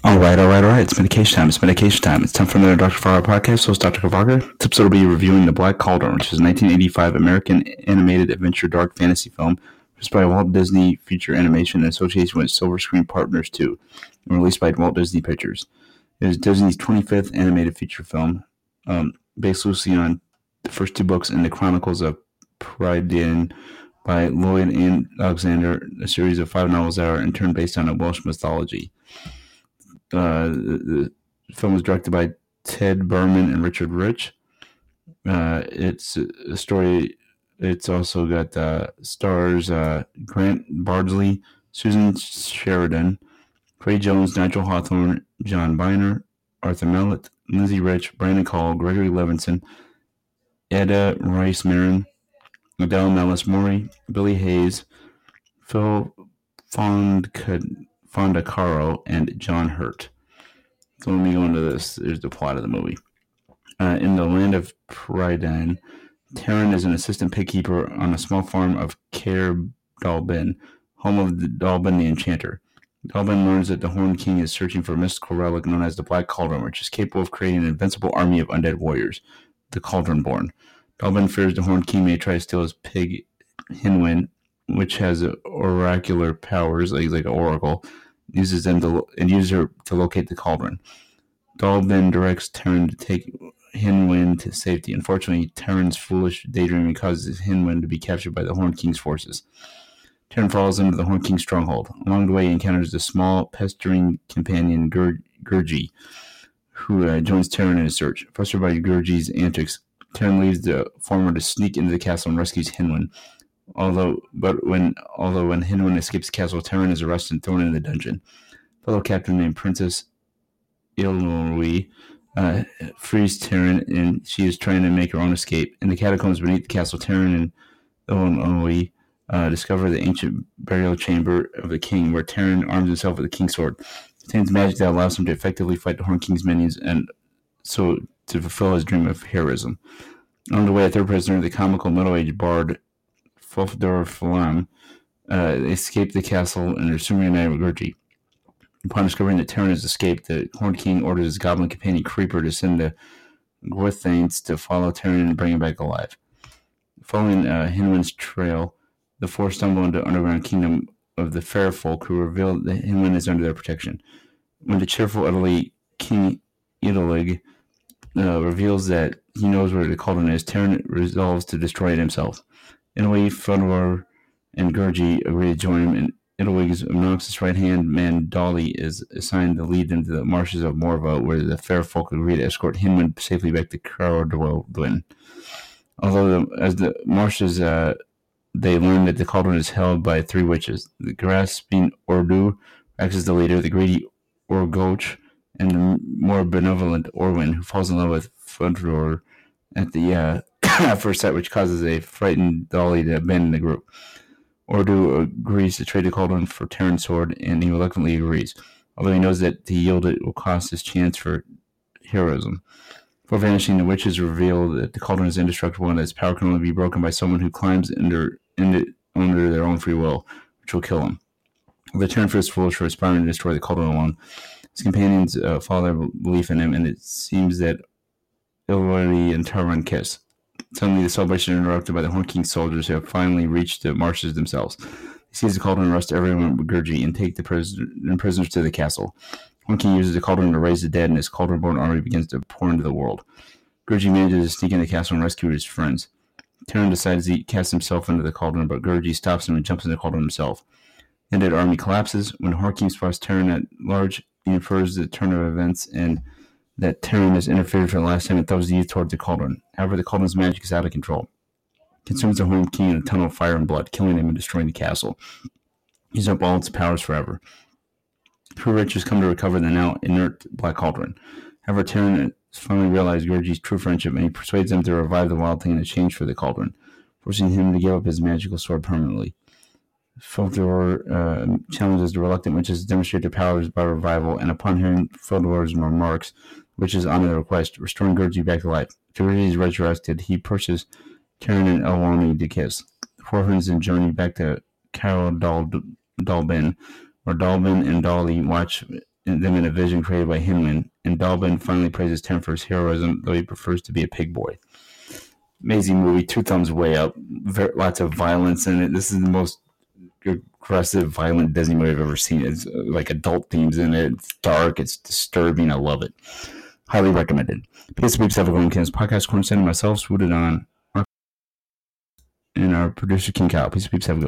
All right. It's medication time. It's time for another Dr. Farrar podcast. Host Dr. Kavaga. This episode will be reviewing The Black Cauldron, which is a 1985 American animated adventure dark fantasy film produced by Walt Disney Feature Animation in association with Silver Screen Partners 2 and released by Walt Disney Pictures. It is Disney's 25th animated feature film, based loosely on the first two books in the Chronicles of Prydain by Lloyd and Alexander, a series of 5 novels that are in turn based on a Welsh mythology. The film was directed by Ted Berman and Richard Rich. It's a story. It's also got stars Grant Bardsley, Susan Sheridan, Craig Jones, Nigel Hawthorne, John Byner, Arthur Mellett, Lindsay Rich, Brandon Call, Gregory Levinson, Eda Rice Marin, Adele Mellis Mori, Billy Hayes, Phil Fondacaro, and John Hurt. So let me go into this. There's the plot of the movie. In the land of Prydain, Taran is an assistant pigkeeper on a small farm of Caer Dallben, home of Dallben the Enchanter. Dallben learns that the Horned King is searching for a mystical relic known as the Black Cauldron, which is capable of creating an invincible army of undead warriors, the Cauldronborn. Dallben fears the Horned King may try to steal his pig, Hinwin, which has oracular powers, like an oracle, uses her to locate the cauldron. Dallben directs Taran to take Hinwin to safety. Unfortunately, Taran's foolish daydreaming causes Hinwin to be captured by the Horned King's forces. Taran falls into the Horned King's stronghold. Along the way, he encounters the small, pestering companion Gurgi, who joins Taran in his search. Frustrated by Gurgi's antics, Taran leaves the former to sneak into the castle and rescues Hinwin. Although when Hinwin escapes the castle, Taran is arrested and thrown into the dungeon. A fellow captain named Princess Ilnui frees Taran, and she is trying to make her own escape. In the catacombs beneath the castle, Taran and Ilnui discover the ancient burial chamber of the king, where Taran arms himself with the king's sword. It contains magic that allows him to effectively fight the Horned King's minions, and so to fulfill his dream of heroism. On the way, a third prisoner, the comical middle-aged bard Fulfdor Falam, escape the castle and are soon reunited with Gurgi. Upon discovering that Taran has escaped, the Horned King orders his goblin companion Creeper to send the Gwithanes to follow Taran and bring him back alive. Following Hinwin's trail, the four stumble into the underground kingdom of the Fair Folk, who reveal that Hinwin is under their protection. When the cheerful elderly King Edalig reveals that he knows where the cauldron is, Taran resolves to destroy it himself. Italy, Fëanor, and Gurgi agree to join him, and Italy's obnoxious right-hand man Dolly is assigned to lead them to the marshes of Morva, where the fair folk agree to escort Hinwin safely back to Caer-Dallben. Although, as the marshes, they learn that the cauldron is held by 3 witches. The grasping Ordu acts as the leader, the greedy Orgoch, and the more benevolent Orwin, who falls in love with Fëanor at the first sight, which causes a frightened Dolly to abandon the group. Ordu agrees to trade the cauldron for Taran's sword, and he reluctantly agrees, although he knows that to yield it will cost his chance for heroism. Before vanishing, the witches reveal that the cauldron is indestructible and that its power can only be broken by someone who climbs under their own free will, which will kill him. The Taran feels foolish for aspiring to destroy the cauldron alone. His companions follow their belief in him, and it seems that Ilwari and Taran kiss. Suddenly, the celebration is interrupted by the Horned King's soldiers, who have finally reached the marshes themselves. They seize the cauldron and arrest everyone but Gurgi and take the prisoners to the castle. Horned King uses the cauldron to raise the dead, and his cauldron-born army begins to pour into the world. Gurgi manages to sneak into the castle and rescue his friends. Taran decides to cast himself into the cauldron, but Gurgi stops him and jumps into the cauldron himself. The undead army collapses. When the Horned King spots Taran at large, he infers the turn of events and that Taran has interfered for the last time and throws the youth toward the cauldron. However, the cauldron's magic is out of control. It consumes the Horned King in a tunnel of fire and blood, killing him and destroying the castle. Using up all its powers forever. True riches come to recover the now inert Black Cauldron. However, Taran has finally realized Gurgi's true friendship, and he persuades them to revive the Wild Thing in exchange for the cauldron, forcing him to give up his magical sword permanently. Fëanor challenges the reluctant witches to demonstrate their powers by revival, and upon hearing Fëanor's remarks, witches honor the request, restoring Gurgi back to life. After Gurgi is resurrected, he pushes Taran and Elwani to kiss. The four friends then journey back to Caer-Dallben, where Dallben and Dolly watch them in a vision created by Hinman, and Balbin finally praises Terran for his heroism, though he prefers to be a pig boy. Amazing movie, 2 thumbs way up. Lots of violence in it. This is the most aggressive, violent Disney movie I've ever seen. It's like adult themes in it. It's dark. It's disturbing. I love it. Highly recommended. PS Peeps have a Golden Cans podcast. Cornerstone and myself, swooted on and our producer King Kyle. PS Peeps have a